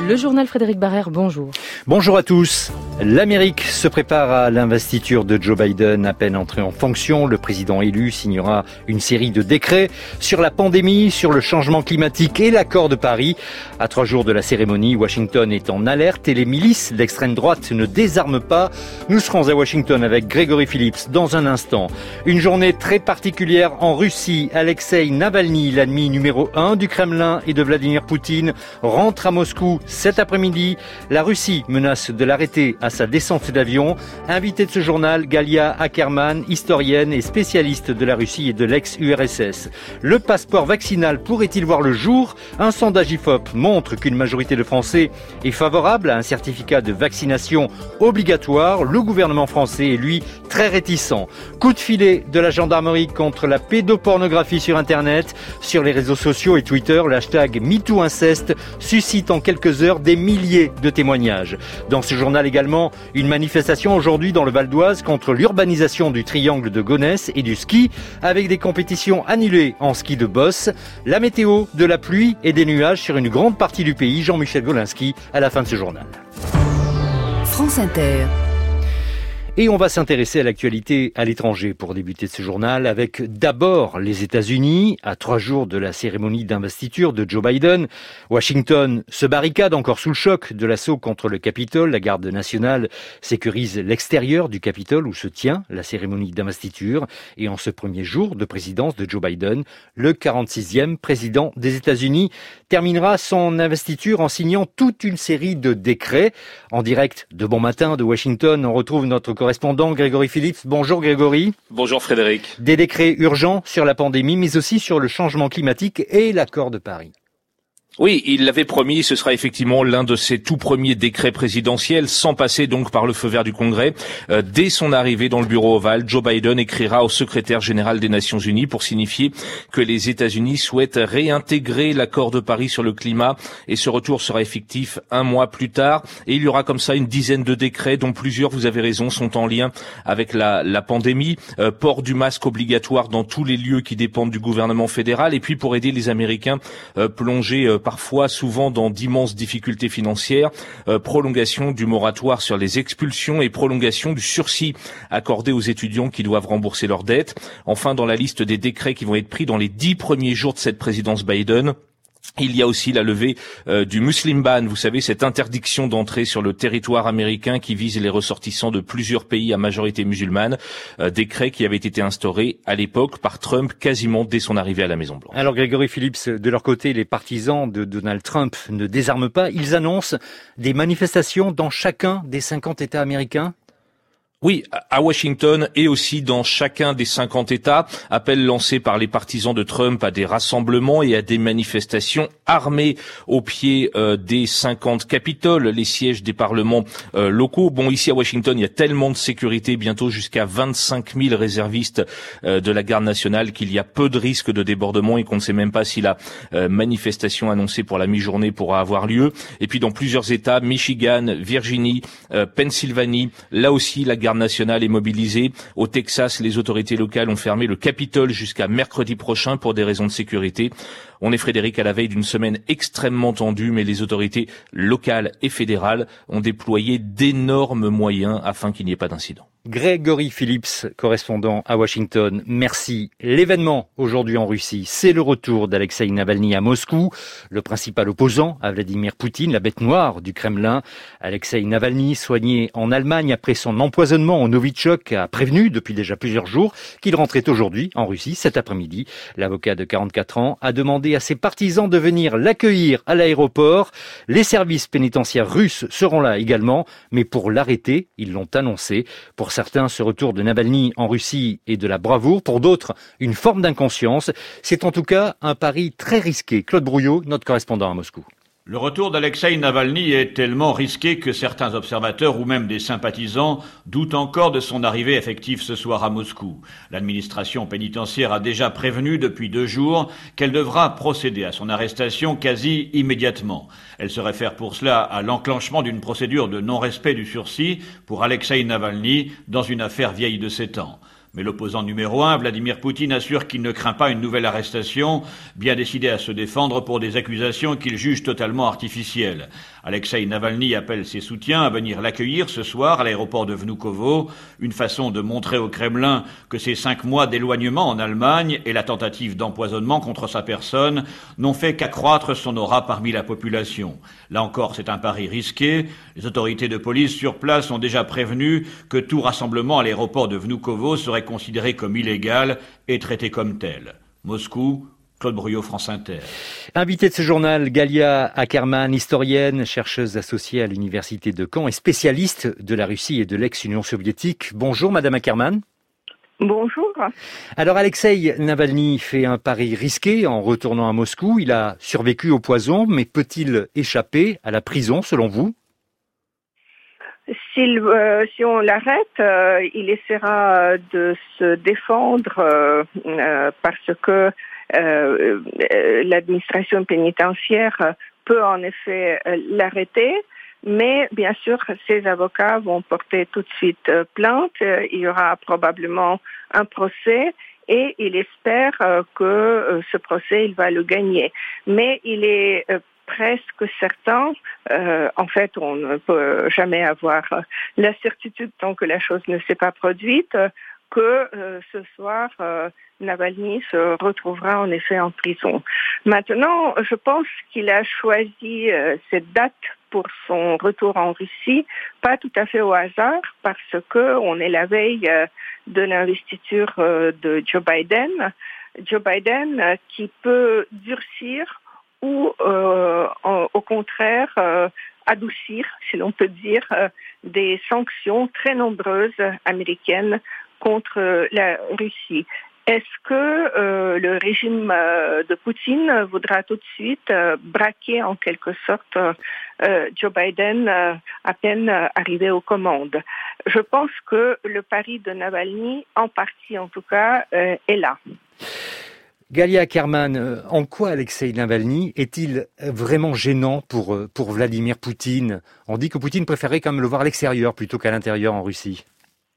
Le journal Frédéric Barrère, bonjour. Bonjour à tous. L'Amérique se prépare à l'investiture de Joe Biden. À peine entré en fonction, le président élu signera une série de décrets sur la pandémie, sur le changement climatique et l'accord de Paris. À 3 jours de la cérémonie, Washington est en alerte et les milices d'extrême droite ne désarment pas. Nous serons à Washington avec Grégory Phillips dans un instant. Une journée très particulière en Russie. Alexeï Navalny, l'ennemi numéro 1 du Kremlin et de Vladimir Poutine, rentre à Moscou cet après-midi. La Russie menace de l'arrêter à sa descente d'avion. Invitée de ce journal, Galia Ackerman, historienne et spécialiste de la Russie et de l'ex-URSS. Le passeport vaccinal pourrait-il voir le jour? Un sondage IFOP montre qu'une majorité de Français est favorable à un certificat de vaccination obligatoire. Le gouvernement français est, lui, très réticent. Coup de filet de la gendarmerie contre la pédopornographie sur Internet. Sur les réseaux sociaux et Twitter, le hashtag MeTooInceste suscite en quelques heures des milliers de témoignages. Dans ce journal également, une manifestation aujourd'hui dans le Val d'Oise contre l'urbanisation du triangle de Gonesse et du ski, avec des compétitions annulées en ski de boss. La météo, de la pluie et des nuages sur une grande partie du pays. Jean-Michel Golinski à la fin de ce journal. France Inter. Et on va s'intéresser à l'actualité à l'étranger pour débuter ce journal avec d'abord les États-Unis. À 3 jours de la cérémonie d'investiture de Joe Biden, Washington se barricade encore sous le choc de l'assaut contre le Capitole. La garde nationale sécurise l'extérieur du Capitole où se tient la cérémonie d'investiture. Et en ce premier jour de présidence de Joe Biden, le 46e président des États-Unis terminera son investiture en signant toute une série de décrets. En direct de Bon Matin de Washington, on retrouve notre correspondant Grégory Phillips. Bonjour Grégory. Bonjour Frédéric. Des décrets urgents sur la pandémie, mais aussi sur le changement climatique et l'accord de Paris. Oui, il l'avait promis, ce sera effectivement l'un de ses tout premiers décrets présidentiels, sans passer donc par le feu vert du Congrès. Dès son arrivée dans le bureau ovale, Joe Biden écrira au secrétaire général des Nations Unies pour signifier que les États-Unis souhaitent réintégrer l'accord de Paris sur le climat, et ce retour sera effectif 1 mois plus tard. Et il y aura comme ça une dizaine de décrets, dont plusieurs, vous avez raison, sont en lien avec la pandémie. Port du masque obligatoire dans tous les lieux qui dépendent du gouvernement fédéral, et puis pour aider les Américains plongés parfois souvent dans d'immenses difficultés financières, prolongation du moratoire sur les expulsions et prolongation du sursis accordé aux étudiants qui doivent rembourser leurs dettes. Enfin, dans la liste des décrets qui vont être pris dans les 10 premiers jours de cette présidence Biden, il y a aussi la levée du Muslim Ban, vous savez, cette interdiction d'entrée sur le territoire américain qui vise les ressortissants de plusieurs pays à majorité musulmane, décret qui avait été instauré à l'époque par Trump quasiment dès son arrivée à la Maison-Blanche. Alors Grégory Phillips, de leur côté, les partisans de Donald Trump ne désarment pas. Ils annoncent des manifestations dans chacun des 50 États américains. Oui, à Washington et aussi dans chacun des 50 États, appel lancé par les partisans de Trump à des rassemblements et à des manifestations armées au pied des 50 capitoles, les sièges des parlements locaux. Bon, ici à Washington, il y a tellement de sécurité, bientôt jusqu'à 25 000 réservistes de la garde nationale, qu'il y a peu de risques de débordement et qu'on ne sait même pas si la manifestation annoncée pour la mi-journée pourra avoir lieu. Et puis dans plusieurs États, Michigan, Virginie, Pennsylvanie, là aussi la garde nationale est mobilisée. Au Texas, les autorités locales ont fermé le Capitole jusqu'à mercredi prochain pour des raisons de sécurité. On est, Frédéric, à la veille d'une semaine extrêmement tendue, mais les autorités locales et fédérales ont déployé d'énormes moyens afin qu'il n'y ait pas d'incident. Grégory Phillips, correspondant à Washington, merci. L'événement aujourd'hui en Russie, c'est le retour d'Alexeï Navalny à Moscou, le principal opposant à Vladimir Poutine, la bête noire du Kremlin. Alexeï Navalny, soigné en Allemagne après son empoisonnement au Novichok, a prévenu depuis déjà plusieurs jours qu'il rentrait aujourd'hui en Russie cet après-midi. L'avocat de 44 ans a demandé à ses partisans de venir l'accueillir à l'aéroport. Les services pénitentiaires russes seront là également, mais pour l'arrêter, ils l'ont annoncé. Pour certains, ce retour de Navalny en Russie est de la bravoure. Pour d'autres, une forme d'inconscience. C'est en tout cas un pari très risqué. Claude Brouillot, notre correspondant à Moscou. Le retour d'Alexeï Navalny est tellement risqué que certains observateurs ou même des sympathisants doutent encore de son arrivée effective ce soir à Moscou. L'administration pénitentiaire a déjà prévenu depuis 2 jours qu'elle devra procéder à son arrestation quasi immédiatement. Elle se réfère pour cela à l'enclenchement d'une procédure de non-respect du sursis pour Alexeï Navalny dans une affaire vieille de 7 ans. Mais l'opposant numéro 1, Vladimir Poutine, assure qu'il ne craint pas une nouvelle arrestation, bien décidé à se défendre pour des accusations qu'il juge totalement artificielles. Alexeï Navalny appelle ses soutiens à venir l'accueillir ce soir à l'aéroport de Vnukovo, une façon de montrer au Kremlin que ces 5 mois d'éloignement en Allemagne et la tentative d'empoisonnement contre sa personne n'ont fait qu'accroître son aura parmi la population. Là encore, c'est un pari risqué. Les autorités de police sur place ont déjà prévenu que tout rassemblement à l'aéroport de Vnukovo serait considéré comme illégal et traité comme tel. Moscou, Claude Bruyot, France Inter. Invitée de ce journal, Galia Ackerman, historienne, chercheuse associée à l'université de Caen et spécialiste de la Russie et de l'ex-Union soviétique. Bonjour Madame Ackerman. Bonjour. Alors Alexeï Navalny fait un pari risqué en retournant à Moscou. Il a survécu au poison, mais peut-il échapper à la prison selon vous ? Si on l'arrête, il essaiera de se défendre parce que l'administration pénitentiaire peut en effet l'arrêter, mais bien sûr ses avocats vont porter tout de suite plainte. Il y aura probablement un procès et il espère que ce procès il va le gagner. Mais il est presque certain, en fait on ne peut jamais avoir la certitude tant que la chose ne s'est pas produite, que ce soir Navalny se retrouvera en effet en prison. Maintenant, je pense qu'il a choisi cette date pour son retour en Russie, pas tout à fait au hasard, parce que on est la veille de l'investiture de Joe Biden. Joe Biden qui peut durcir ou au contraire adoucir, si l'on peut dire, des sanctions très nombreuses américaines contre la Russie. Est-ce que le régime de Poutine voudra tout de suite braquer en quelque sorte Joe Biden à peine arrivé aux commandes? Je pense que le pari de Navalny, en partie en tout cas, est là. Galia Ackerman, en quoi Alexeï Navalny est-il vraiment gênant pour Vladimir Poutine ? On dit que Poutine préférait quand même le voir à l'extérieur plutôt qu'à l'intérieur en Russie.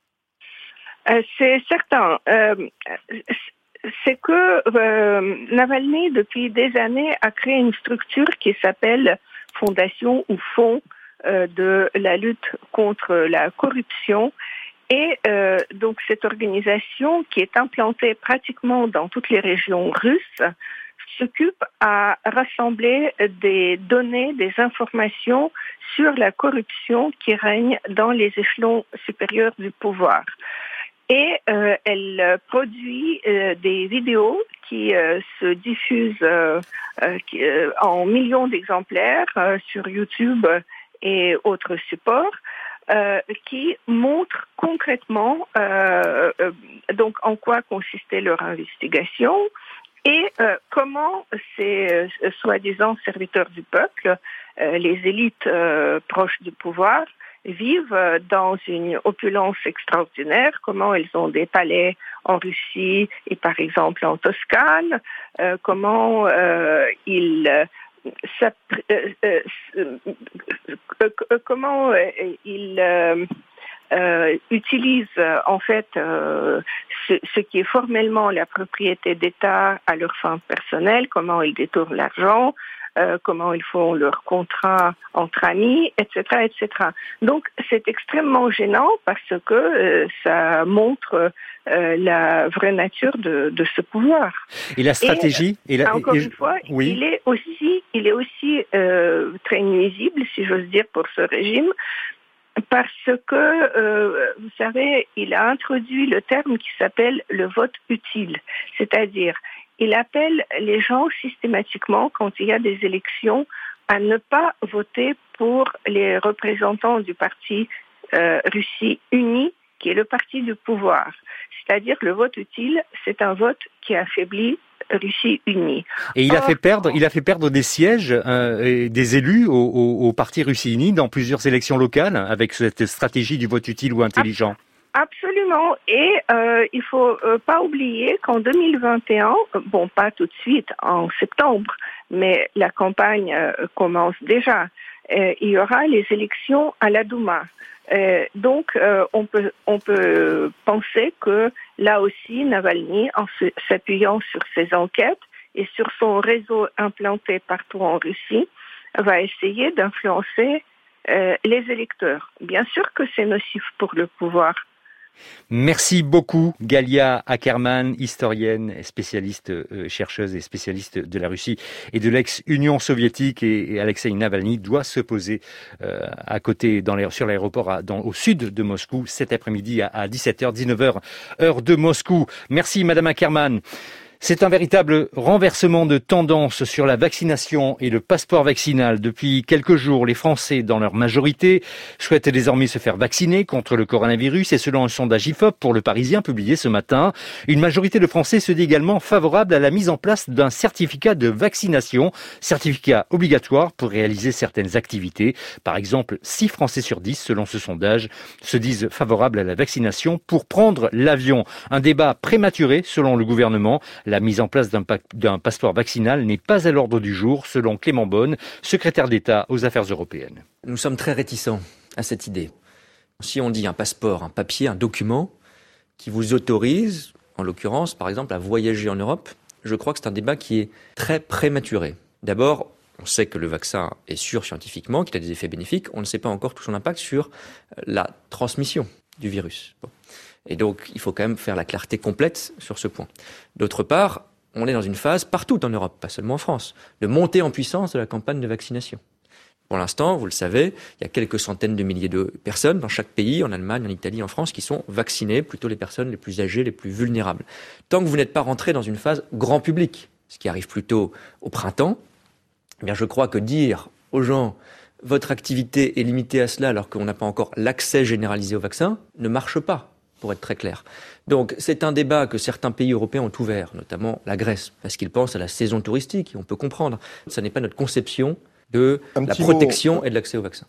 C'est certain. C'est que Navalny, depuis des années, a créé une structure qui s'appelle Fondation ou Fonds de la lutte contre la corruption. Et donc cette organisation, qui est implantée pratiquement dans toutes les régions russes, s'occupe à rassembler des données, des informations sur la corruption qui règne dans les échelons supérieurs du pouvoir. Et elle produit des vidéos qui se diffusent en millions d'exemplaires sur YouTube et autres supports, qui montrent concrètement donc en quoi consistait leur investigation et comment ces soi-disant serviteurs du peuple, les élites proches du pouvoir, vivent dans une opulence extraordinaire, comment ils ont des palais en Russie et par exemple en Toscane, comment ils utilisent en fait ce qui est formellement la propriété d'État à leurs fins personnelles, comment ils détournent l'argent, comment ils font leurs contrats entre amis, etc., etc. Donc, c'est extrêmement gênant parce que ça montre la vraie nature de ce pouvoir. Et la stratégie encore une fois, oui. il est aussi très nuisible, si j'ose dire, pour ce régime, parce que, vous savez, il a introduit le terme qui s'appelle le vote utile, c'est-à-dire il appelle les gens systématiquement, quand il y a des élections, à ne pas voter pour les représentants du parti Russie Unie, qui est le parti du pouvoir. C'est-à-dire que le vote utile, c'est un vote qui affaiblit Russie Unie. Et il a fait perdre des sièges et des élus au parti Russie Unie dans plusieurs élections locales avec cette stratégie du vote utile ou intelligent. Absolument. Et il faut pas oublier qu'en 2021, bon, pas tout de suite, en septembre, mais la campagne commence déjà. Il y aura les élections à la Douma. Donc, on peut penser que là aussi, Navalny, en s'appuyant sur ses enquêtes et sur son réseau implanté partout en Russie, va essayer d'influencer les électeurs. Bien sûr que c'est nocif pour le pouvoir. Merci beaucoup, Galia Ackerman, historienne, spécialiste, chercheuse et spécialiste de la Russie et de l'ex-Union soviétique. Et Alexeï Navalny doit se poser à côté, sur l'aéroport au sud de Moscou cet après-midi à 17h, 19h, heure de Moscou. Merci, Madame Ackerman. C'est un véritable renversement de tendance sur la vaccination et le passeport vaccinal. Depuis quelques jours, les Français, dans leur majorité, souhaitent désormais se faire vacciner contre le coronavirus. Et selon un sondage IFOP pour Le Parisien publié ce matin, une majorité de Français se dit également favorable à la mise en place d'un certificat de vaccination, certificat obligatoire pour réaliser certaines activités. Par exemple, 6 Français sur 10, selon ce sondage, se disent favorables à la vaccination pour prendre l'avion. Un débat prématuré, selon le gouvernement. La mise en place d'un passeport vaccinal n'est pas à l'ordre du jour, selon Clément Beaune, secrétaire d'État aux Affaires européennes. Nous sommes très réticents à cette idée. Si on dit un passeport, un papier, un document qui vous autorise, en l'occurrence, par exemple, à voyager en Europe, je crois que c'est un débat qui est très prématuré. D'abord, on sait que le vaccin est sûr scientifiquement, qu'il a des effets bénéfiques. On ne sait pas encore tout son impact sur la transmission du virus. Bon. Et donc, il faut quand même faire la clarté complète sur ce point. D'autre part, on est dans une phase partout en Europe, pas seulement en France, de montée en puissance de la campagne de vaccination. Pour l'instant, vous le savez, il y a quelques centaines de milliers de personnes dans chaque pays, en Allemagne, en Italie, en France, qui sont vaccinées, plutôt les personnes les plus âgées, les plus vulnérables. Tant que vous n'êtes pas rentré dans une phase grand public, ce qui arrive plutôt au printemps, eh bien, je crois que dire aux gens votre activité est limitée à cela alors qu'on n'a pas encore l'accès généralisé au vaccin ne marche pas. Pour être très clair. Donc, c'est un débat que certains pays européens ont ouvert, notamment la Grèce, parce qu'ils pensent à la saison touristique, et on peut comprendre. Ça n'est pas notre conception de la protection et de l'accès au vaccin.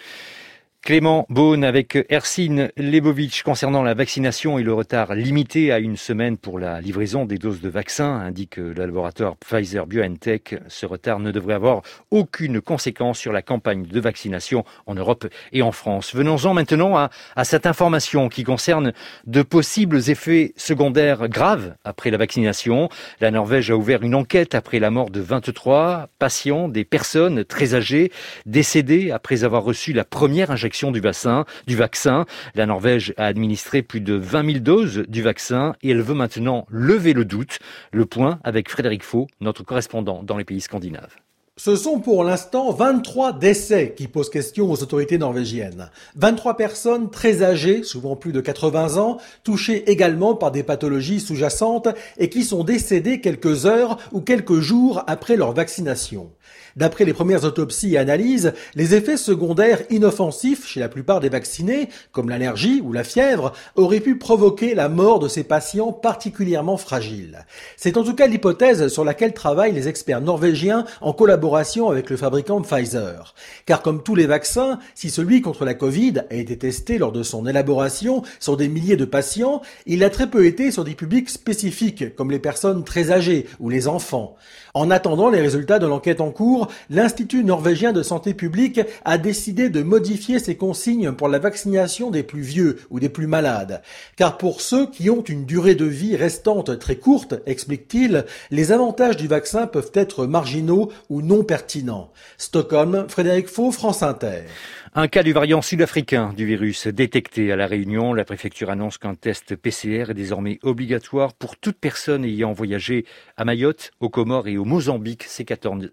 Clément Beaune avec Ercine Lebovitch concernant la vaccination et le retard limité à une semaine pour la livraison des doses de vaccins, indique le laboratoire Pfizer-BioNTech. Ce retard ne devrait avoir aucune conséquence sur la campagne de vaccination en Europe et en France. Venons-en maintenant à cette information qui concerne de possibles effets secondaires graves après la vaccination. La Norvège a ouvert une enquête après la mort de 23 patients, des personnes très âgées, décédées après avoir reçu la première injection du vaccin. La Norvège a administré plus de 20 000 doses du vaccin et elle veut maintenant lever le doute. Le point avec Frédéric Faux, notre correspondant dans les pays scandinaves. Ce sont pour l'instant 23 décès qui posent question aux autorités norvégiennes. 23 personnes très âgées, souvent plus de 80 ans, touchées également par des pathologies sous-jacentes et qui sont décédées quelques heures ou quelques jours après leur vaccination. D'après les premières autopsies et analyses, les effets secondaires inoffensifs chez la plupart des vaccinés, comme l'allergie ou la fièvre, auraient pu provoquer la mort de ces patients particulièrement fragiles. C'est en tout cas l'hypothèse sur laquelle travaillent les experts norvégiens en collaboration avec le fabricant Pfizer. Car comme tous les vaccins, si celui contre la Covid a été testé lors de son élaboration sur des milliers de patients, il a très peu été sur des publics spécifiques, comme les personnes très âgées ou les enfants. En attendant les résultats de l'enquête en cours, l'Institut norvégien de santé publique a décidé de modifier ses consignes pour la vaccination des plus vieux ou des plus malades. Car pour ceux qui ont une durée de vie restante très courte, explique-t-il, les avantages du vaccin peuvent être marginaux ou non pertinents. Stockholm, Frédéric Faux, France Inter. Un cas du variant sud-africain du virus détecté à La Réunion. La préfecture annonce qu'un test PCR est désormais obligatoire pour toute personne ayant voyagé à Mayotte, aux Comores et au Mozambique ces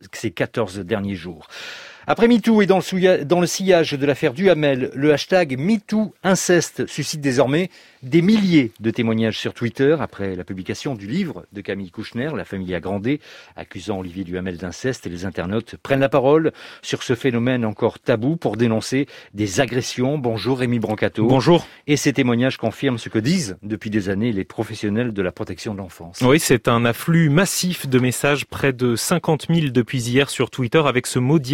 14 derniers jours. Après MeToo et dans le sillage de l'affaire Duhamel, le hashtag MeTooInceste suscite désormais des milliers de témoignages sur Twitter après la publication du livre de Camille Kouchner, La famille Agrandée, accusant Olivier Duhamel d'inceste. Et les internautes prennent la parole sur ce phénomène encore tabou pour dénoncer des agressions. Bonjour Rémi Brancato. Bonjour. Et ces témoignages confirment ce que disent depuis des années les professionnels de la protection de l'enfance. Oui, c'est un afflux massif de messages, près de 50 000 depuis hier sur Twitter avec ce mot dièse MeToo.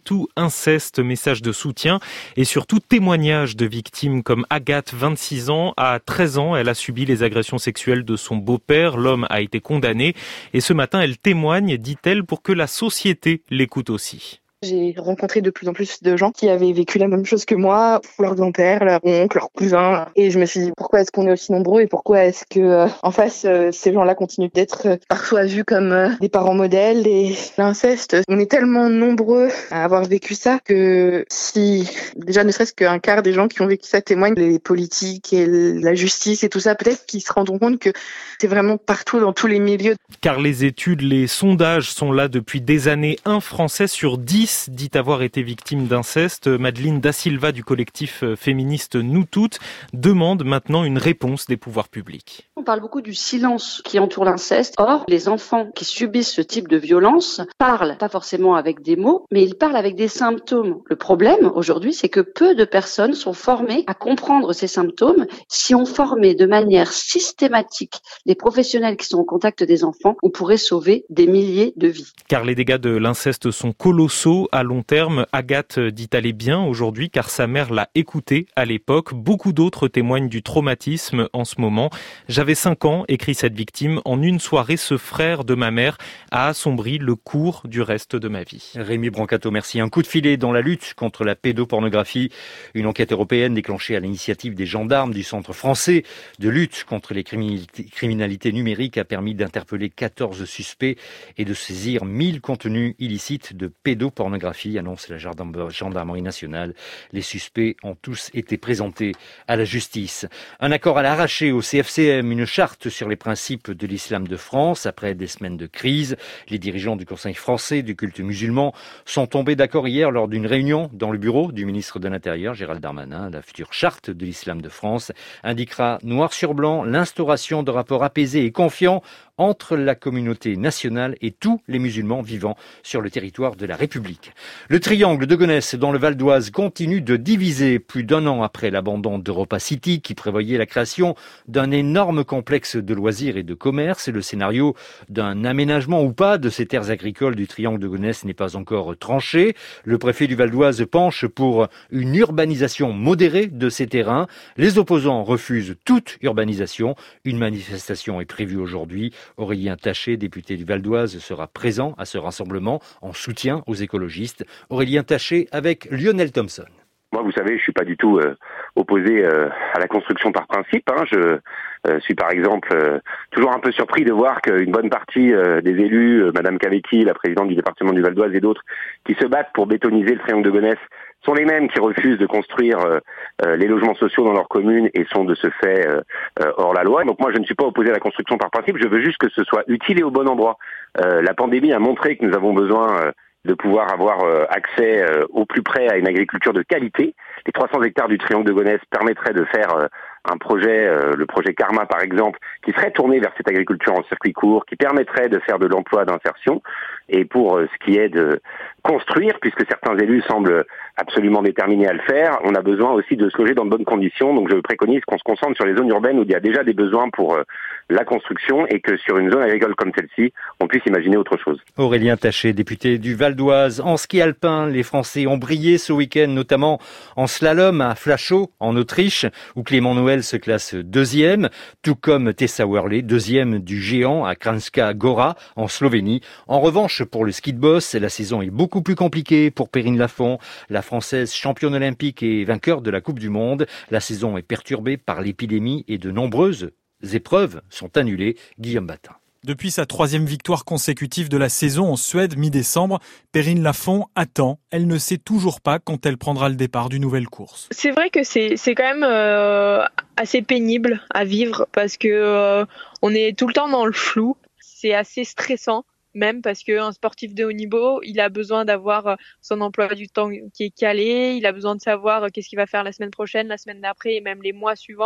MeToo inceste, message de soutien et surtout témoignage de victimes comme Agathe, 26 ans. À 13 ans, elle a subi les agressions sexuelles de son beau-père. L'homme a été condamné et ce matin, elle témoigne, dit-elle, pour que la société l'écoute aussi. J'ai rencontré de plus en plus de gens qui avaient vécu la même chose que moi, leur grand-père, leur oncle, leur cousin. Et je me suis dit, pourquoi est-ce qu'on est aussi nombreux et pourquoi est-ce que, en face, ces gens-là continuent d'être parfois vus comme des parents modèles et l'inceste. On est tellement nombreux à avoir vécu ça que si, déjà, ne serait-ce qu'un quart des gens qui ont vécu ça témoignent, les politiques et la justice et tout ça, peut-être qu'ils se rendront compte que c'est vraiment partout dans tous les milieux. Car les études, les sondages sont là depuis des années. Un Français sur 10 dit avoir été victime d'inceste. Madeleine Da Silva du collectif féministe Nous Toutes demande maintenant une réponse des pouvoirs publics. On parle beaucoup du silence qui entoure l'inceste. Or, les enfants qui subissent ce type de violence parlent pas forcément avec des mots, mais ils parlent avec des symptômes. Le problème aujourd'hui, c'est que peu de personnes sont formées à comprendre ces symptômes. Si on formait de manière systématique les professionnels qui sont au contact des enfants, on pourrait sauver des milliers de vies. Car les dégâts de l'inceste sont colossaux. À long terme, Agathe dit aller bien aujourd'hui car sa mère l'a écoutée à l'époque. Beaucoup d'autres témoignent du traumatisme en ce moment. J'avais 5 ans, écrit cette victime. En une soirée, ce frère de ma mère a assombri le cours du reste de ma vie. Rémi Brancato, merci. Un coup de filet dans la lutte contre la pédopornographie. Une enquête européenne déclenchée à l'initiative des gendarmes du Centre français de lutte contre les criminalités numériques a permis d'interpeller 14 suspects et de saisir 1000 contenus illicites de pédopornographie, annonce la gendarmerie nationale. Les suspects ont tous été présentés à la justice. Un accord à l'arraché au CFCM, une charte sur les principes de l'islam de France. Après des semaines de crise, les dirigeants du Conseil français du culte musulman sont tombés d'accord hier lors d'une réunion dans le bureau du ministre de l'Intérieur, Gérald Darmanin. La future charte de l'islam de France indiquera noir sur blanc l'instauration de rapports apaisés et confiants entre la communauté nationale et tous les musulmans vivant sur le territoire de la République. Le triangle de Gonesse dans le Val d'Oise continue de diviser plus d'un an après l'abandon d'Europa City qui prévoyait la création d'un énorme complexe de loisirs et de commerce. Le scénario d'un aménagement ou pas de ces terres agricoles du triangle de Gonesse n'est pas encore tranché. Le préfet du Val d'Oise penche pour une urbanisation modérée de ces terrains. Les opposants refusent toute urbanisation. Une manifestation est prévue aujourd'hui. Aurélien Taché, député du Val d'Oise, sera présent à ce rassemblement en soutien aux écologistes. Aurélien Taché avec Lionel Thompson. Moi, vous savez, je suis pas du tout opposé à la construction par principe. Je suis par exemple toujours un peu surpris de voir qu'une bonne partie des élus, Madame Cavecchi, la présidente du département du Val d'Oise et d'autres, qui se battent pour bétoniser le triangle de Gonesse, sont les mêmes qui refusent de construire les logements sociaux dans leur commune et sont de ce fait hors la loi. Donc moi, je ne suis pas opposé à la construction par principe, je veux juste que ce soit utile et au bon endroit. La pandémie a montré que nous avons besoin de pouvoir avoir accès au plus près à une agriculture de qualité. Les 300 hectares du triangle de Gonesse permettraient de faire un projet, le projet Karma par exemple, qui serait tourné vers cette agriculture en circuit court, qui permettrait de faire de l'emploi d'insertion. Et pour ce qui est de construire, puisque certains élus semblent absolument déterminés à le faire, on a besoin aussi de se loger dans de bonnes conditions. Donc je préconise qu'on se concentre sur les zones urbaines où il y a déjà des besoins pour la construction et que sur une zone agricole comme celle-ci, on puisse imaginer autre chose. Aurélien Taché, député du Val d'Oise. En ski alpin, les Français ont brillé ce week-end, notamment en slalom à Flachau, en Autriche, où Clément Noël se classe 2e, tout comme Tessa Worley, 2e du géant à Kranjska Gora, en Slovénie. En revanche, pour le ski de boss, la saison est beaucoup plus compliquée pour Perrine Lafont. La Française championne olympique et vainqueur de la Coupe du Monde. La saison est perturbée par l'épidémie et de nombreuses épreuves sont annulées. Guillaume Batin. Depuis sa 3e victoire consécutive de la saison en Suède mi-décembre, Perrine Lafont attend. Elle ne sait toujours pas quand elle prendra le départ d'une nouvelle course. C'est vrai que c'est quand même assez pénible à vivre parce que on est tout le temps dans le flou. C'est assez stressant. Même parce qu'un sportif de haut niveau, il a besoin d'avoir son emploi du temps qui est calé, il a besoin de savoir qu'est-ce qu'il va faire la semaine prochaine, la semaine d'après et même les mois suivants.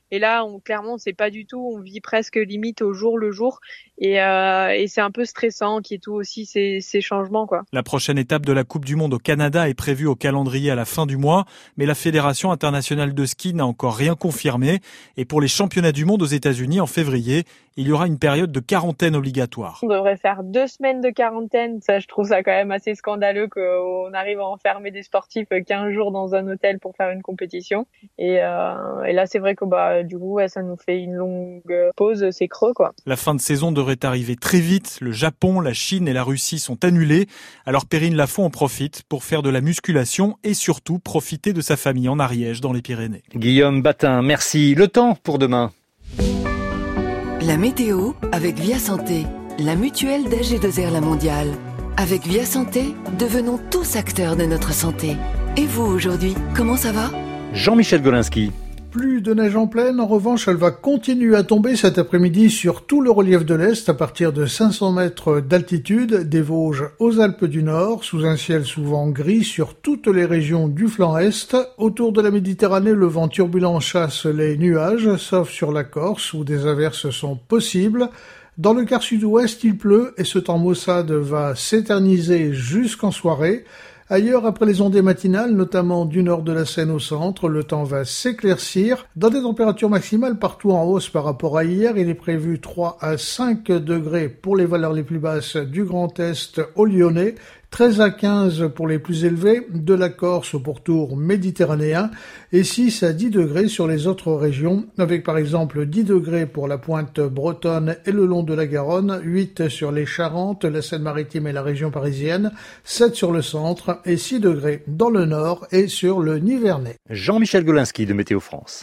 Et là, clairement, c'est pas du tout. On vit presque limite au jour le jour. Et c'est un peu stressant qu'il y ait tout aussi ces changements, quoi. La prochaine étape de la Coupe du Monde au Canada est prévue au calendrier à la fin du mois, mais la Fédération internationale de ski n'a encore rien confirmé. Et pour les championnats du monde aux États-Unis en février, il y aura une période de quarantaine obligatoire. On devrait faire 2 semaines de quarantaine. Ça, je trouve ça quand même assez scandaleux qu'on arrive à enfermer des sportifs 15 jours dans un hôtel pour faire une compétition. Et là, c'est vrai que du coup, ça nous fait une longue pause, c'est creux, quoi. La fin de saison devrait arriver très vite. Le Japon, la Chine et la Russie sont annulés. Alors Perrine Lafont en profite pour faire de la musculation et surtout profiter de sa famille en Ariège dans les Pyrénées. Guillaume Batin, merci. Le temps pour demain. La météo avec Via Santé, la mutuelle d'AG2R La Mondiale. Avec Via Santé, devenons tous acteurs de notre santé. Et vous aujourd'hui, comment ça va ? Jean-Michel Golinski. Plus de neige en pleine, en revanche, elle va continuer à tomber cet après-midi sur tout le relief de l'Est à partir de 500 mètres d'altitude, des Vosges aux Alpes du Nord, sous un ciel souvent gris sur toutes les régions du flanc Est. Autour de la Méditerranée, le vent turbulent chasse les nuages, sauf sur la Corse où des averses sont possibles. Dans le quart sud-ouest, il pleut et ce temps maussade va s'éterniser jusqu'en soirée. Ailleurs, après les ondées matinales, notamment du nord de la Seine au centre, le temps va s'éclaircir. Dans des températures maximales partout en hausse par rapport à hier, il est prévu 3 à 5 degrés pour les valeurs les plus basses du Grand Est au Lyonnais, 13 à 15 pour les plus élevés, de la Corse au pourtour méditerranéen, et 6 à 10 degrés sur les autres régions, avec par exemple 10 degrés pour la pointe bretonne et le long de la Garonne, 8 sur les Charentes, la Seine-Maritime et la région parisienne, 7 sur le centre et 6 degrés dans le nord et sur le Nivernais. Jean-Michel Golinski de Météo France.